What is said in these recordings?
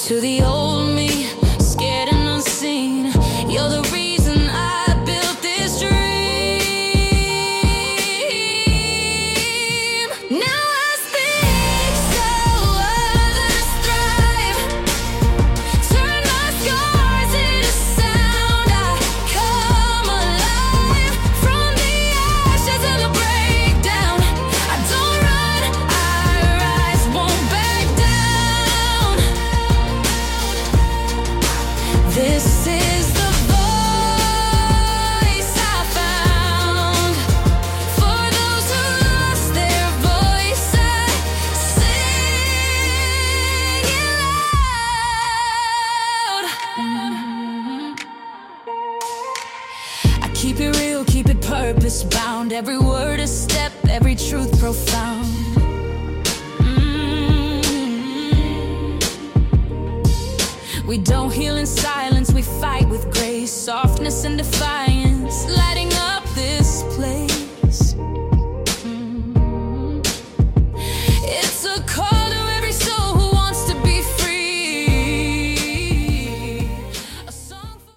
To the old me, scared and unseen, you're the reason I built this dream. Now I speak so others thrive. Turn my scars into sound. I come alive from the ashes of the breakdown. I don't run, I rise, won't back down. This is the voice I found. For those who lost their voice, I sing it loud. I keep it real, keep it purpose bound. Every word a step, every truth profound. We don't heal in silence, we fight with grace, softness and defiance, lighting up this place. It's a call to every soul who wants to be free. A song for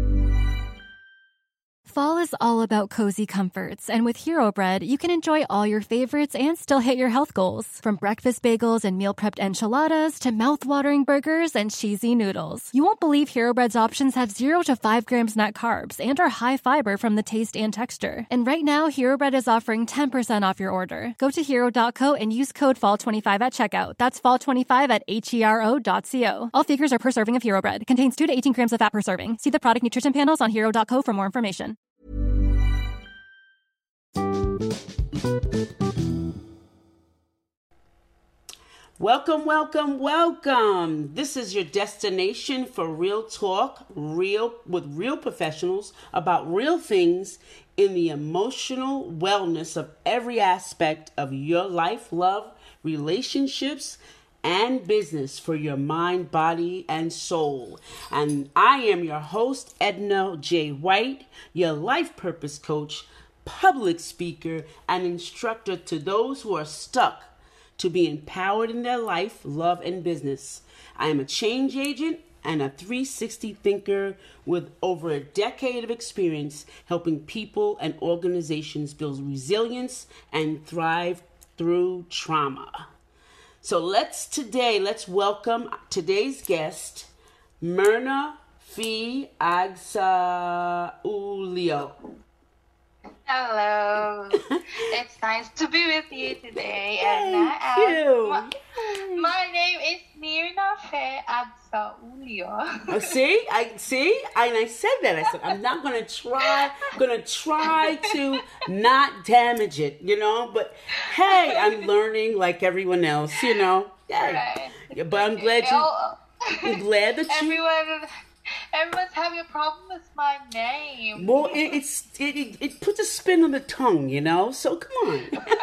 Fall is all about cozy comforts, and with Hero Bread, you can enjoy all your favorites and still hit your health goals. From breakfast bagels and meal prepped enchiladas to mouth-watering burgers and cheesy noodles. You won't believe Hero Bread's options have 0 to 5 grams net carbs and are high fiber from the taste and texture. And right now, Hero Bread is offering 10% off your order. Go to hero.co and use code FALL25 at checkout. That's FALL25 at HERO.co. All figures are per serving of Hero Bread. Contains 2 to 18 grams of fat per serving. See the product nutrition panels on hero.co for more information. Welcome, welcome, welcome. This is your destination for real talk, with real professionals about real things in the emotional wellness of every aspect of your life, love, relationships, and business for your mind, body, and soul. And I am your host, Edna J. White, your life purpose coach, public speaker, and instructor to those who are stuck to be empowered in their life, love, and business. I am a change agent and a 360 thinker with over a decade of experience helping people and organizations build resilience and thrive through trauma. So let's welcome today's guest, Myrna Fee Agsaulio. Hello. It's nice to be with you today. Thank you. My name is Myrna Fee Agsaulio. See, I said that. I said I'm not gonna try to not damage it, but hey, I'm learning like everyone else, Yeah. Right. But I'm glad that you. Everyone's having a problem with my name. Well, it puts a spin on the tongue, So come on.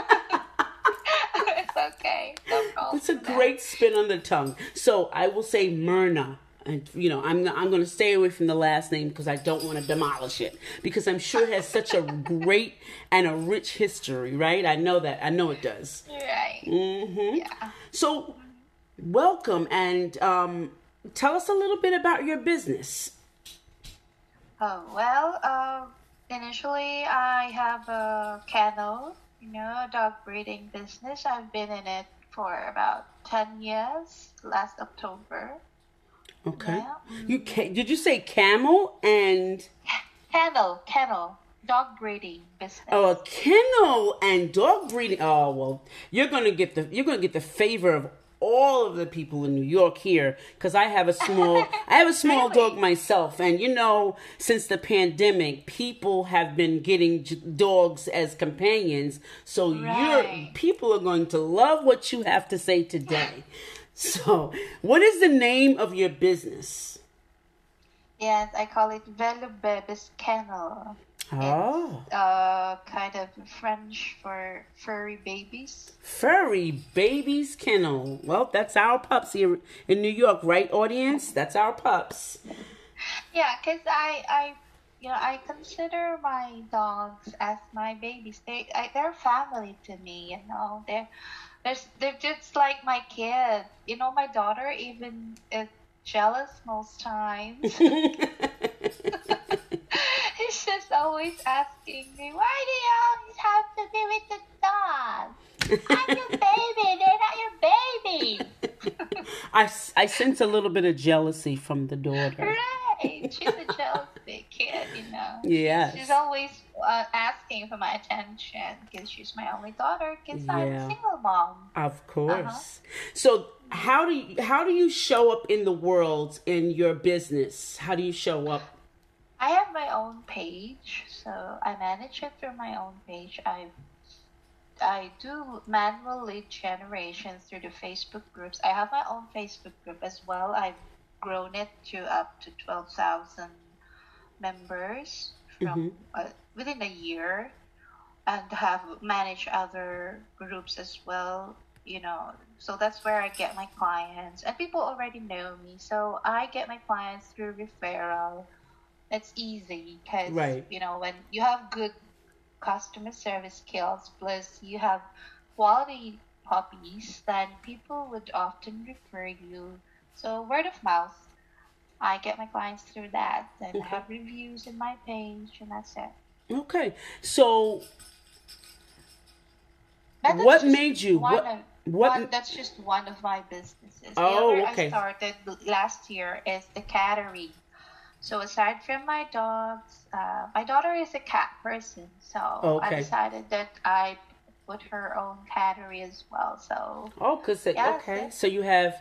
It's okay. No problem. It's a great spin on the tongue. So I will say Myrna. And, I'm going to stay away from the last name because I don't want to demolish it. Because I'm sure it has such a great and a rich history, right? I know that. I know it does. Right. Mm-hmm. Yeah. So, welcome. And tell us a little bit about your business. Oh, well, initially I have a kennel, a dog breeding business. I've been in it for about 10 years, last October. Okay. Yeah. Did you say camel and... Kennel, dog breeding business. Oh, a kennel and dog breeding. Oh, well, you're going to get the favor of all of the people in New York here, because I have a small Really? dog myself, and since the pandemic, people have been getting dogs as companions. So Right. people are going to love what you have to say today. So, what is the name of your business? Yes, I call it Velo Bebes Kennel. Oh. It's kind of French for furry babies. Furry Babies Kennel. Well, that's our pups here in New York, right, audience? That's our pups. Yeah, because I consider my dogs as my babies. They're family to me. They're just like my kids. My daughter, even if jealous most times. He's just always asking me, why do you always have to be with the dog? I'm your baby. They're not your baby. I sense a little bit of jealousy from the daughter. Right. She's a jealous big kid, you know. Yes. She's always asking for my attention because she's my only daughter because I'm a single mom. Of course. So how do you show up in the world in your business? How do you show up? I have my own page, so I manage it through my own page. I do manual lead generations through the Facebook groups. I have my own Facebook group as well. I've grown it to up to 12,000 members from within a year, and have managed other groups as well. You know, so that's where I get my clients, and people already know me, so I get my clients through referral. It's easy because you know, when you have good customer service skills plus you have quality puppies, then people would often refer you. So word of mouth, I get my clients through that. Then I have reviews in my page, and that's it. Okay, so what made you that's just one of my businesses. Oh, the other okay. I started last year is the cattery. So aside from my dogs, my daughter is a cat person, so I decided that I put her own cattery as well. So so you have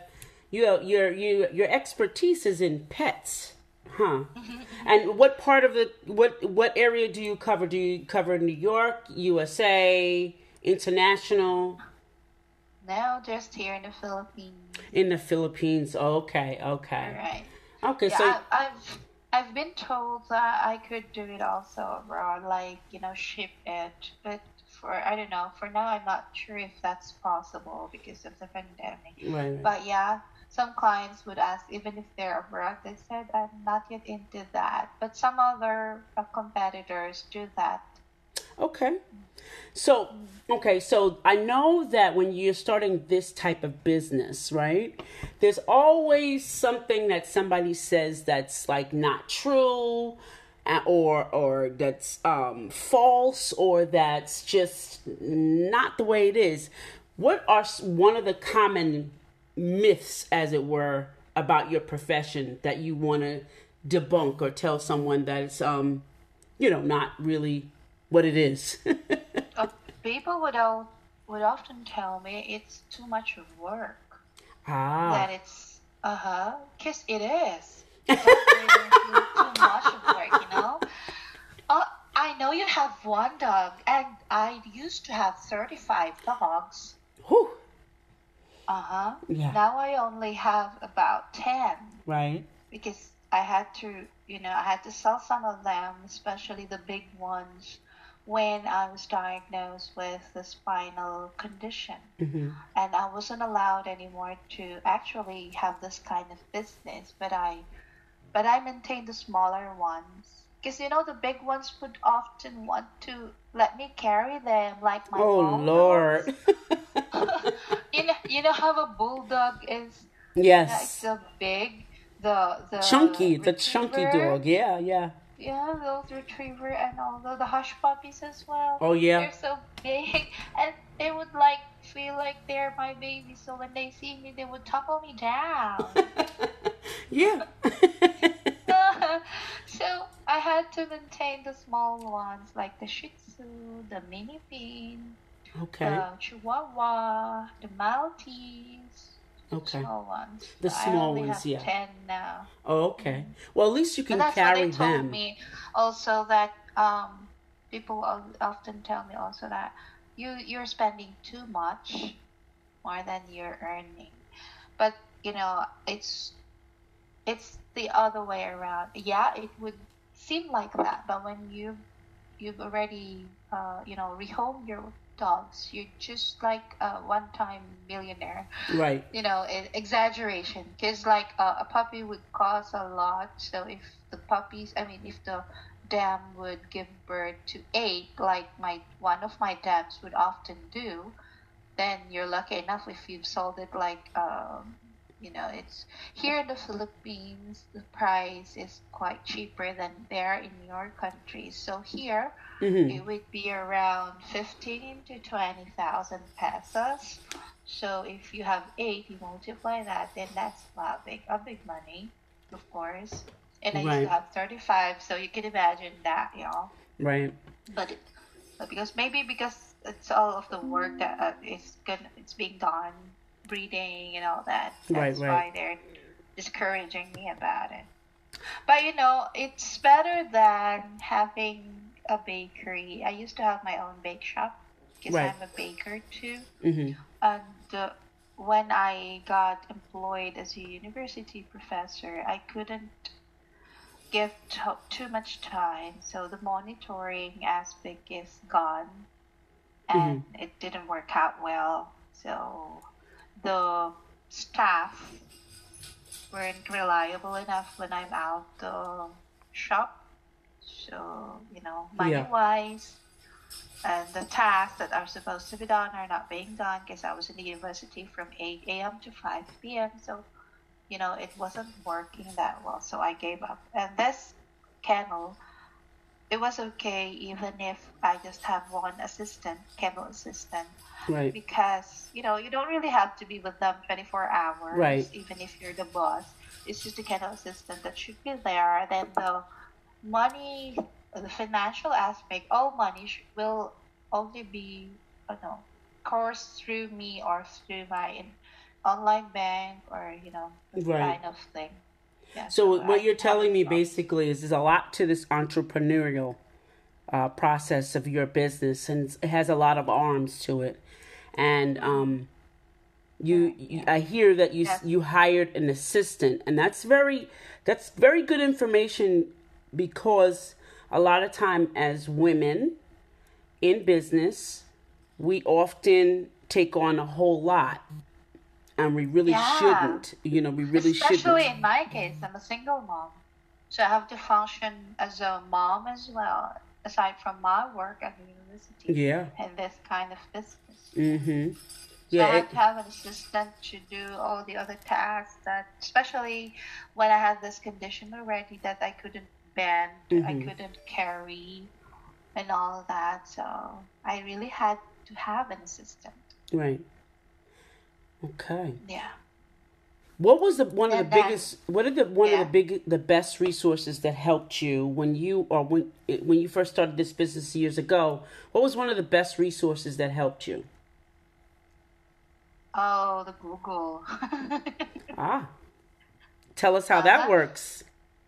your expertise is in pets, huh? And what part of what area do you cover? Do you cover New York, USA, international? No, just here in the Philippines. In the Philippines, okay. All right. Okay, yeah, so I've been told that I could do it also abroad, like, you know, ship it. But I don't know, for now I'm not sure if that's possible because of the pandemic. Right. But yeah, some clients would ask, even if they're abroad, they said, I'm not yet into that. But some other competitors do that. Okay. So I know that when you're starting this type of business, right, there's always something that somebody says that's like not true, or that's false, or that's just not the way it is. What are one of the common myths, as it were, about your profession that you want to debunk or tell someone that it's not really what it is? People would often tell me it's too much work. That it's because it is. It's too much of work, you know. I know you have one dog, and I used to have 35 dogs. Whew. Yeah. Now I only have about 10. Right. Because I had to sell some of them, especially the big ones, when I was diagnosed with the spinal condition. And I wasn't allowed anymore to actually have this kind of business, but I maintained the smaller ones. Because, you know, the big ones would often want to let me carry them like my Lord. you know how a bulldog is? Yes. It's so big. The chunky retriever. Dog. Yeah. Yeah, those retriever and all the hush puppies as well. Oh yeah. They're so big, and they would feel like they're my baby. So when they see me, they would topple me down. Yeah. So I had to maintain the small ones like the Shih Tzu, the Mini Pin, the Chihuahua, the Maltese. Okay. Small ones. The small I only ones, have 10 now. Oh, okay. Well, at least you can But that's carry what they told them. me also, that people often tell me also that you're spending too much, more than you're earning. But you know, it's the other way around. Yeah, it would seem like that, but when you've already rehomed your dogs, you're just like a one-time millionaire. Right. You know, exaggeration, because like a puppy would cost a lot. So if the dam would give birth to 8, like one of my dams would often do, then you're lucky enough if you've sold it like It's here in the Philippines, the price is quite cheaper than there in your country. So here, Mm-hmm. it would be around 15 to 20,000 pesos. So if you have eight, you multiply that, then that's a big money, of course. And I used to Right. have 35, so you can imagine that, Right. But because it's all of the work that it's being done, breeding and all that. Right. That's Right. why they're discouraging me about it. But it's better than having a bakery. I used to have my own bake shop because Right. I'm a baker too. Mm-hmm. And when I got employed as a university professor, I couldn't give too much time. So the monitoring aspect is gone Mm-hmm. and it didn't work out well. So the staff weren't reliable enough when I'm out the shop. So, money Yeah. wise, and the tasks that are supposed to be done are not being done because I was in the university from 8 a.m. to 5 p.m. So, it wasn't working that well. So I gave up. And this kennel, it was okay even if I just have one assistant, kennel assistant, Right. because you don't really have to be with them 24 Right. hours even if you're the boss. It's just a kennel assistant that should be there. Then the money, the financial aspect, all money will only be, coursed through me or through my online bank, or this Right. kind of thing. Yeah, so So what I you're telling haven't me stopped. basically is there's a lot to this entrepreneurial process of your business, and it has a lot of arms to it. And Yeah. I hear that Yes. you hired an assistant, and that's very good information, because a lot of time as women in business, we often take on a whole lot, and we really Yeah. shouldn't. We really Especially shouldn't. in my case, I'm a single mom. So I have to function as a mom as well, aside from my work at the university Yeah. and this kind of business. Yeah. Mm-hmm. So Yeah. I have to have an assistant to do all the other tasks that, especially when I had this condition already that I couldn't bend, I Mm-hmm. couldn't carry, and all that. So I really had to have an assistant. Right. Okay. Yeah. What was the one of the And then, biggest? What are the one of yeah. the best resources that helped you when you first started this business years ago? What was one of the best resources that helped you? Oh, the Google. Ah, tell us how that Uh-huh. works.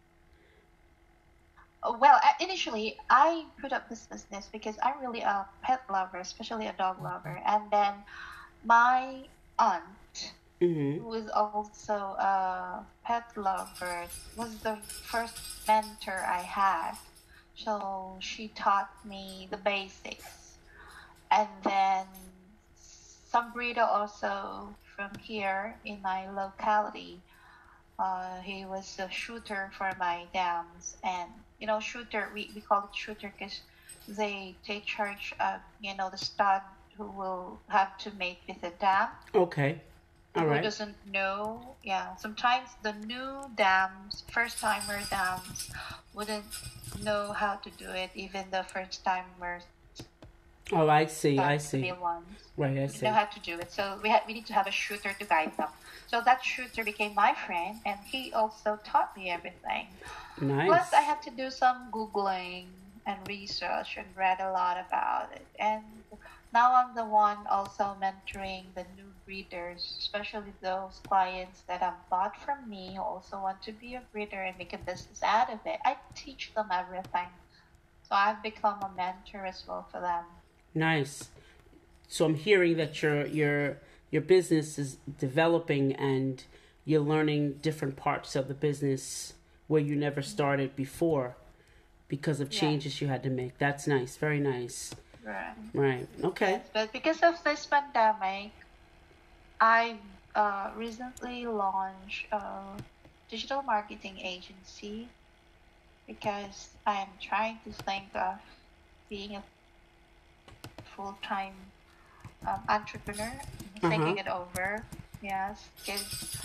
Well, initially, I put up this business because I'm really a pet lover, especially a dog lover. And then my aunt, Mm-hmm. who is also a pet lover, was the first mentor I had. So she taught me the basics. And then some breeder also from here in my locality. He was a shooter for my dams, and shooter. We call it shooter because they take charge of the stud who will have to mate with the dam. Okay. All Who right. doesn't know? Yeah, sometimes the new dams, first timer dams, wouldn't know how to do it. Even the first timers, Oh, I see. I the see. male ones, Right. I we know see. how to do it. So we need to have a shooter to guide them. So that shooter became my friend, and he also taught me everything. Plus, I Nice. had to do some googling and research and read a lot about it. And now I'm the one also mentoring the new breeders, especially those clients that have bought from me who also want to be a breeder and make a business out of it. I teach them everything. So I've become a mentor as well for them. Nice. So I'm hearing that your business is developing, and you're learning different parts of the business where you never started before because of Yes, changes you had to make. That's nice. Very nice. right. Right. Okay. Yes, but because of this pandemic, I recently launched a digital marketing agency because I'm trying to think of being a full-time entrepreneur, Uh huh. thinking it over. Yes, because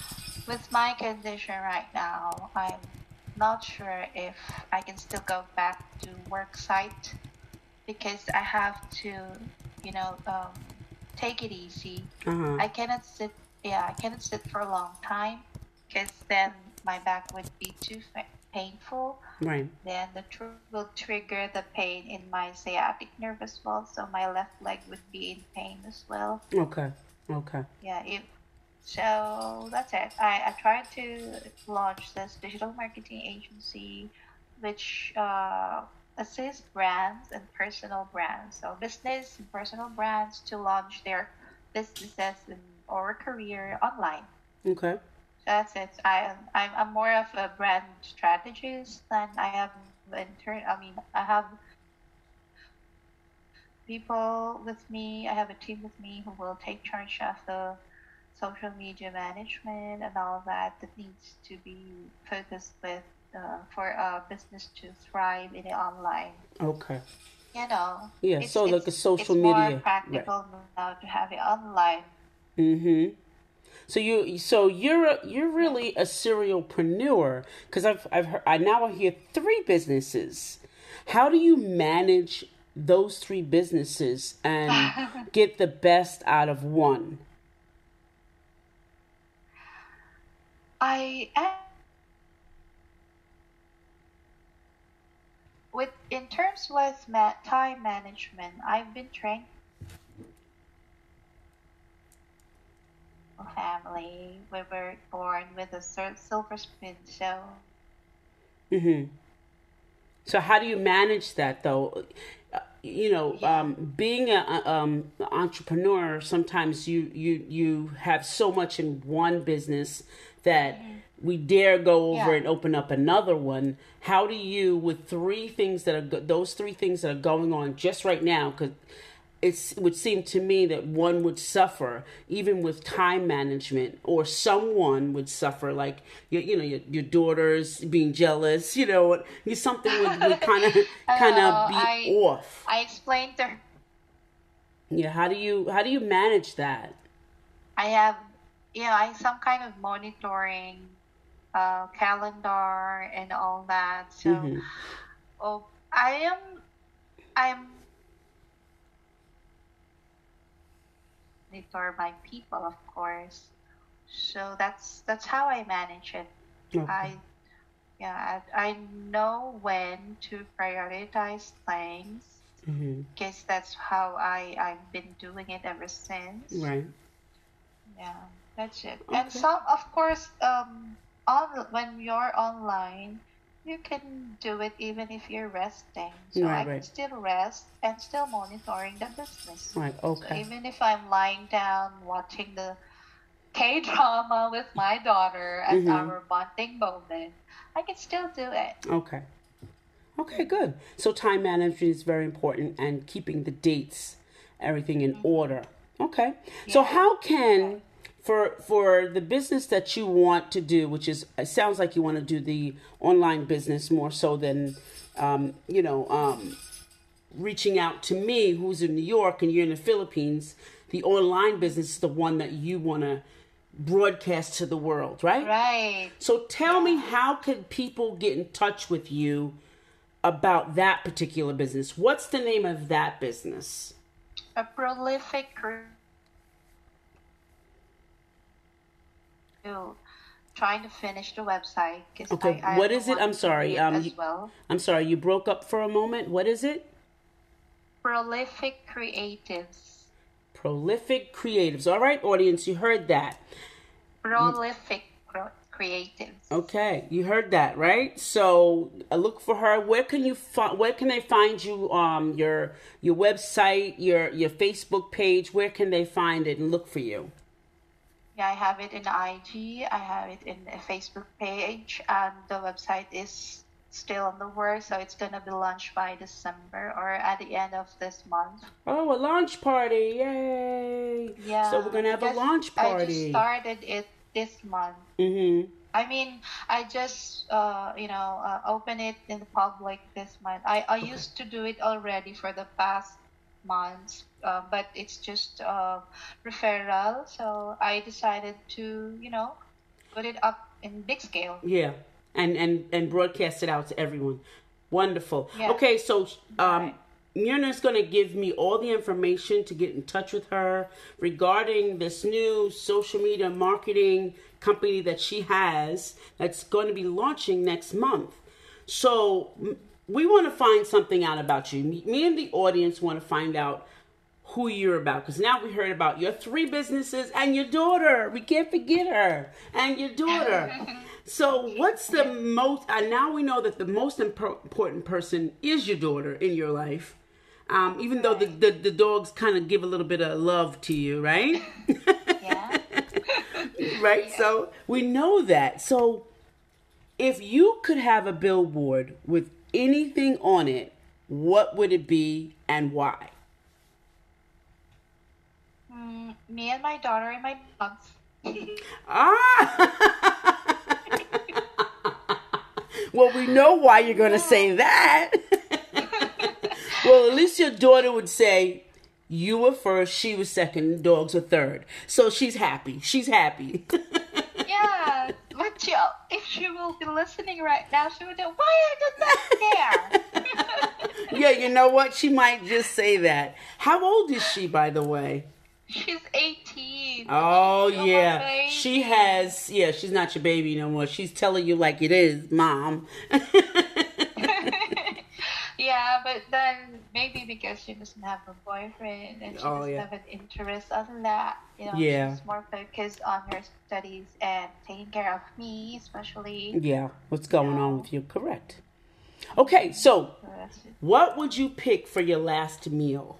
With my condition right now, I'm not sure if I can still go back to work site because I have to, take it easy. Uh-huh. I cannot sit, yeah, I cannot sit for a long time because then my back would be too painful. Right. Then the will trigger the pain in my sciatic nerve as well, so my left leg would be in pain as well. Okay. Okay. Yeah, so that's it. I tried to launch this digital marketing agency, which assists brands and personal brands, so business and personal brands to launch their businesses or career online. Okay. That's it. I'm more of a brand strategist than I have intern. I mean, I have people with me. I have a team with me who will take charge of the social media management and all that needs to be focused with for a business to thrive in the online. Okay. Yeah, so like a social it's media. more practical now to have it online. Mm-hmm. So you're really a serialpreneur because I've heard, I hear 3 businesses. How do you manage those 3 businesses and get the best out of one? I am in terms with time management. I've been trained family. We were born with a silver spoon, so. Mm-hmm. So how do you manage that though? Being an entrepreneur, sometimes you have so much in one business that we dare go over and open up another one. How do you, with those 3 things that are going on just right now, because it would seem to me that one would suffer even with time management, or someone would suffer, like your daughters being jealous, something would kind of be off. I explained to her. Yeah, how do you manage that? I have some kind of monitoring calendar and all that. So I'm monitor my people, of course. So that's how I manage it. Okay. I know when to prioritize things because that's how I've been doing it ever since. Right. Yeah, that's it. Okay. And some, of course, when you're online, you can do it even if you're resting. So I can still rest and still monitoring the business. Right. Okay. So even if I'm lying down watching the K-drama with my daughter as our bonding moment, I can still do it. Okay. Okay, good. So time management is very important, and keeping the dates, everything in order. Okay. Yeah. So how can, for the business that you want to do, which is, it sounds like you want to do the online business more so than, reaching out to me, who's in New York and you're in the Philippines, the online business is the one that you want to broadcast to the world, right? Right. So tell me, how can people get in touch with you about that particular business? What's the name of that business? A prolific trying to finish the website. Okay, what is it? I'm sorry. I'm sorry, you broke up for a moment. What is it? Prolific Creatives. Prolific Creatives. All right, audience, you heard that. Prolific Creatives. Okay, you heard that, right? So look for her. Where can they find you? Your website, your Facebook page. Where can they find it and look for you? Yeah, I have it in IG. I have it in a Facebook page, and the website is still in the works, so it's gonna be launched by December or at the end of this month. Oh, a launch party! Yay! Yeah. So we're gonna have a launch party. I just started it this month. Mm-hmm. I mean, I just open it in the public this month. I used to do it already for the past months, but it's just referral. So I decided to put it up in big scale. Yeah, and broadcast it out to everyone. Wonderful. Yeah. Okay, so Right. Myrna's going to give me all the information to get in touch with her regarding this new social media marketing company that she has that's going to be launching next month. So we want to find something out about you. Me and the audience want to find out who you're about, because now we heard about your 3 businesses and your daughter. We can't forget her and your daughter. So what's the most, and now we know that the most important person is your daughter in your life, even though the dogs kind of give a little bit of love to you, right? Yeah. Right? So we know that. So if you could have a billboard with anything on it, what would it be and why? Me and my daughter and my dogs. Ah! Well, we know why you're going to say that. Well, at least your daughter would say, you were first, she was second, dogs were third. So she's happy. She's happy. Yeah, but if she will be listening right now, she would know, why I did that there? Yeah, you know what? She might just say that. How old is she, by the way? She's 18. Oh, Still my yeah. baby. She has, she's not your baby no more. She's telling you like it is, Mom. Yeah, but then maybe because she doesn't have a boyfriend and she Oh, doesn't yeah. have an interest other than that, Yeah. she's more focused on her studies and taking care of me, especially. Yeah, what's going on with you? Correct. Okay, so what would you pick for your last meal?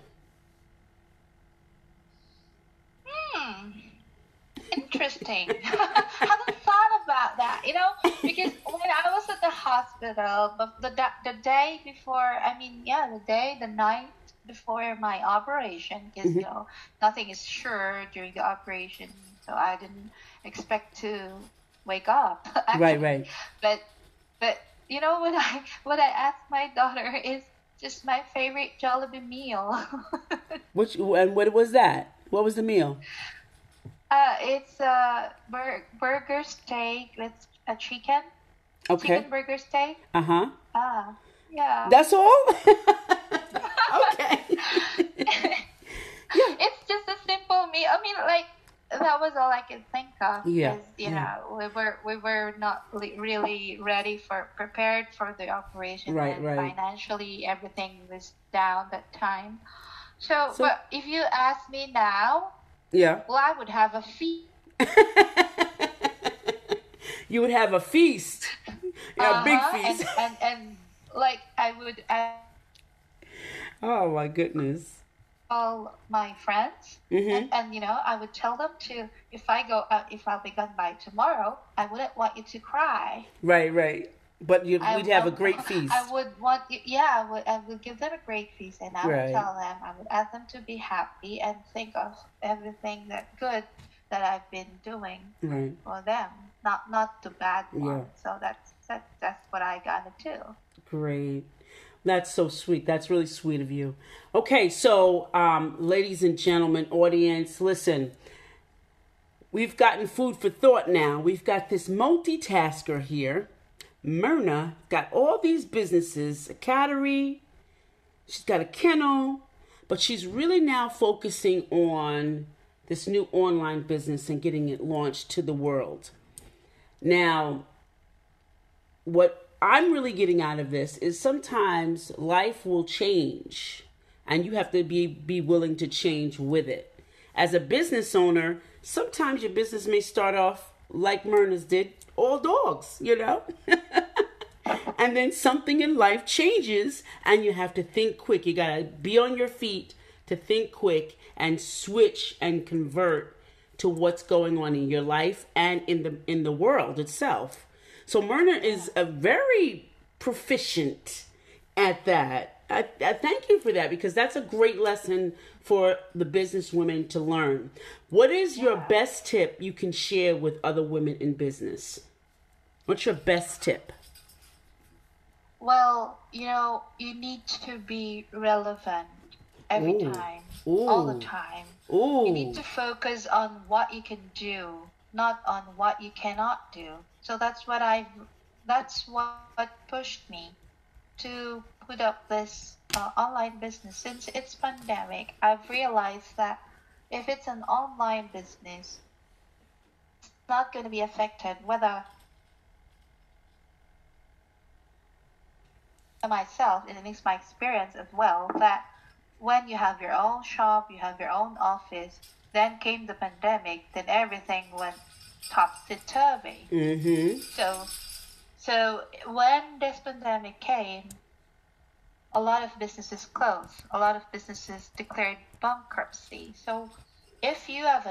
Interesting. Haven't thought about that, because when I was at the hospital, but the day before, the night before my operation, because nothing is sure during the operation, so I didn't expect to wake up. Actually. Right. But what I asked my daughter is just my favorite Jollibee meal. And what was that? What was the meal? It's a burger steak with a chicken. Okay. Chicken burger steak. Uh-huh. Yeah. That's all? Okay. It's just a simple meal. That was all I could think of. Yeah. Because, we were not really prepared for the operation. Right. Financially, everything was down that time. So, but if you ask me now, yeah. well, I would have a feast. You would have a feast. A big feast. And I would Oh my goodness. all my friends, and I would tell them to, if I'll be gone by tomorrow, I wouldn't want you to cry. Right. But we'd have a great feast. I would want you, I would give them a great feast, and I Right. would tell them, I would ask them to be happy and think of everything that I've been doing Right. for them, not the bad Yeah. ones. So that's what I gotta do. Great. That's so sweet. That's really sweet of you. Okay, so ladies and gentlemen, audience, listen. We've gotten food for thought now. We've got this multitasker here. Myrna got all these businesses, a cattery, she's got a kennel, but she's really now focusing on this new online business and getting it launched to the world. Now, what I'm really getting out of this is sometimes life will change and you have to be willing to change with it. As a business owner, sometimes your business may start off like Myrna's did, all dogs, And then something in life changes and you have to think quick. You got to be on your feet to think quick and switch and convert to what's going on in your life and in the world itself. So Myrna is a very proficient at that. I thank you for that, because that's a great lesson for the business women to learn. What is your best tip you can share with other women in business? What's your best tip? Well, you need to be relevant every time, all the time. Ooh. You need to focus on what you can do not on what you cannot do. So that's what pushed me to put up this online business. Since it's pandemic, I've realized that if it's an online business, it's not going to be affected, whether myself, and it makes my experience as well, that when you have your own shop, you have your own office, then came the pandemic, then everything went topsy-turvy. Mm-hmm. So when this pandemic came, a lot of businesses closed. A lot of businesses declared bankruptcy. So if you have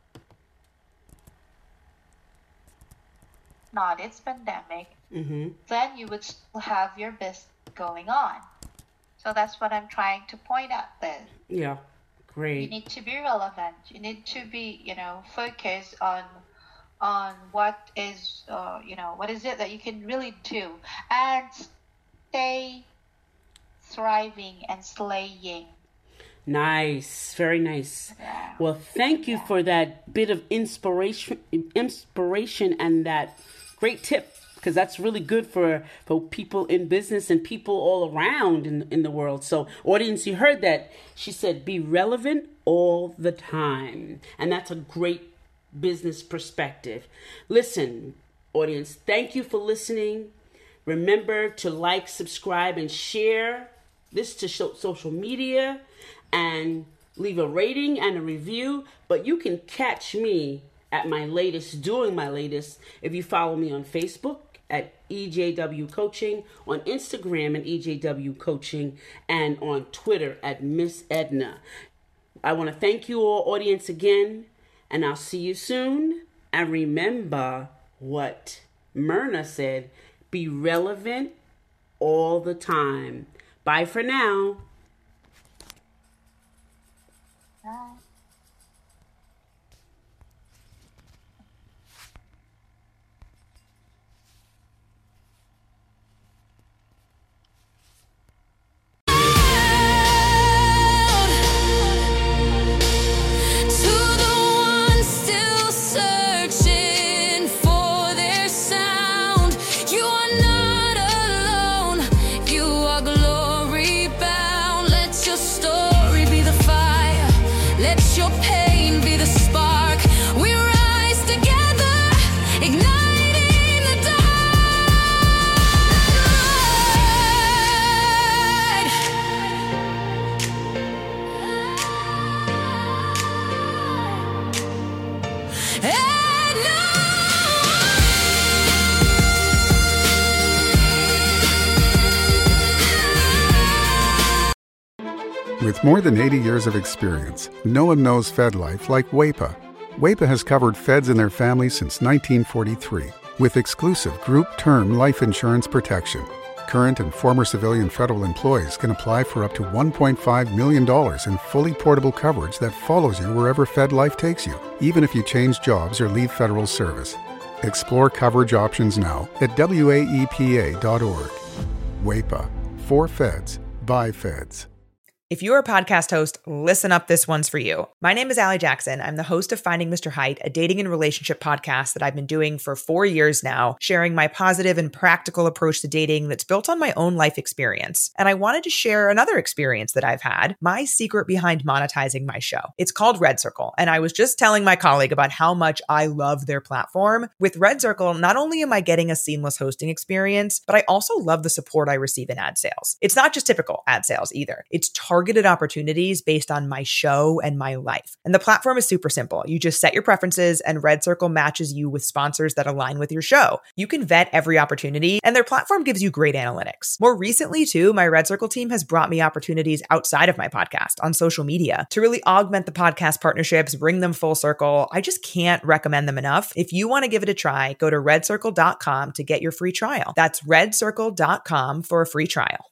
it's pandemic, then you would still have your business going on. So that's what I'm trying to point out there. Yeah, great. You need to be relevant. You need to be, focused on what is, what is it that you can really do, and stay thriving and slaying. Nice, very nice. Yeah. Well, thank you for that bit of inspiration and that great tip, because that's really good for people in business and people all around in the world. So, audience, you heard that. She said, be relevant all the time. And that's a great business perspective. Listen, audience, thank you for listening. Remember to like, subscribe, and share this to social media, and leave a rating and a review. But you can catch me at my latest, doing my latest, if you follow me on Facebook at EJW Coaching, on Instagram at EJW Coaching, and on Twitter at Miss Edna. I want to thank you all, audience, again, and I'll see you soon. And remember what Myrna said, be relevant all the time. Bye for now. Bye. With more than 80 years of experience, no one knows FedLife like WAEPA. WAEPA has covered feds and their families since 1943 with exclusive group term life insurance protection. Current and former civilian federal employees can apply for up to $1.5 million in fully portable coverage that follows you wherever FedLife takes you, even if you change jobs or leave federal service. Explore coverage options now at waepa.org. WAEPA. For feds. By feds. If you're a podcast host, listen up, this one's for you. My name is Allie Jackson. I'm the host of Finding Mr. Height, a dating and relationship podcast that I've been doing for 4 years now, sharing my positive and practical approach to dating that's built on my own life experience. And I wanted to share another experience that I've had, my secret behind monetizing my show. It's called Red Circle, and I was just telling my colleague about how much I love their platform. With Red Circle, not only am I getting a seamless hosting experience, but I also love the support I receive in ad sales. It's not just typical ad sales either. It's targeted opportunities based on my show and my life. And the platform is super simple. You just set your preferences and Red Circle matches you with sponsors that align with your show. You can vet every opportunity and their platform gives you great analytics. More recently too, my Red Circle team has brought me opportunities outside of my podcast on social media to really augment the podcast partnerships, bring them full circle. I just can't recommend them enough. If you want to give it a try, go to redcircle.com to get your free trial. That's redcircle.com for a free trial.